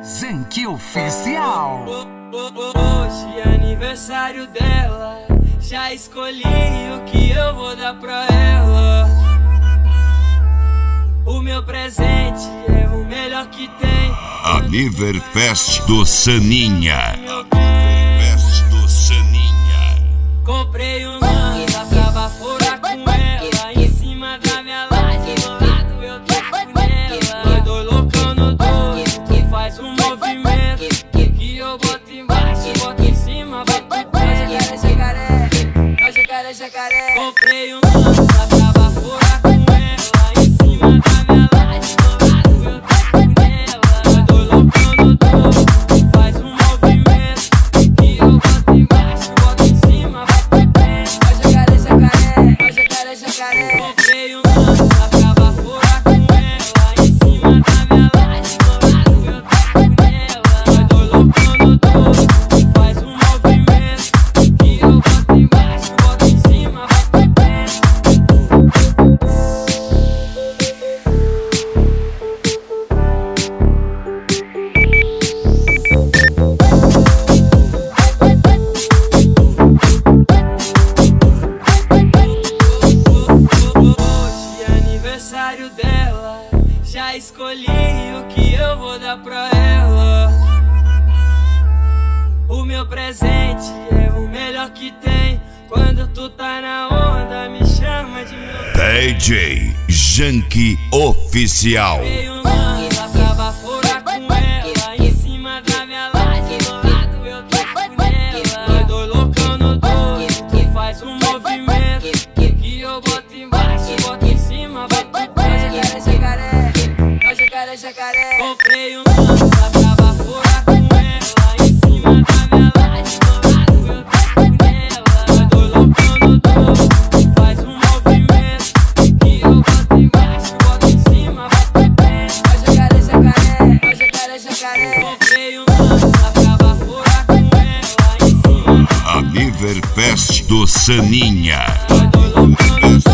Zenki Oficial. Hoje é aniversário dela, já escolhi o que eu vou dar pra ela. O meu presente é o melhor que tem. Aniverfest do Saninha. Comprei um lança pra baforar com ela. Em cima da minha laje, do lado eu tô com ela. Nós dois loucão no doce, tu faz um movimento que eu boto embaixo, boto em cima, vai pro pé. Jacaré, jacaré, jacaré. Comprei um lança pra baforar com ela. Em cima da minha laje, do lado eu tô com ela. Nós dois loucão no doce, tu faz um movimento que eu boto embaixo, boto em cima, vai pro pé. Jacaré, jacaré, jacaré. Comprei um lança pra baforar com ela. Em cima da minha laje, do lado eu tô com ela. Nós dois loucão no doce, tu faz um movimento que eu boto embaixo, boto em cima, vai pro pé. Hoje é aniversário dela, já escolhi o que eu vou dar pra ela. O meu presente é o melhor que tem. Quando tu tá na onda, me chama de meu. DJ Zenki Oficial. Comprei um lança pra baforar com ela. Em cima da minha laje, do lado eu tô com ela. Nós dois loucão no doce, tu faz um movimento que eu boto embaixo, boto em cima, vai pro pé. Jacaré, jacaré, jacaré. Comprei um lança pra baforar com ela. Em cima da minha laje, do lado eu tô com ela. Nós dois loucão no doce, tu faz um movimento que eu boto embaixo, boto em cima, vai pro pé. Jacaré, jacaré, jacaré, jacaré. Comprei um lança pra baforar com ela. Em cima Aniverfest do Saninha. nós dois loucão no doce.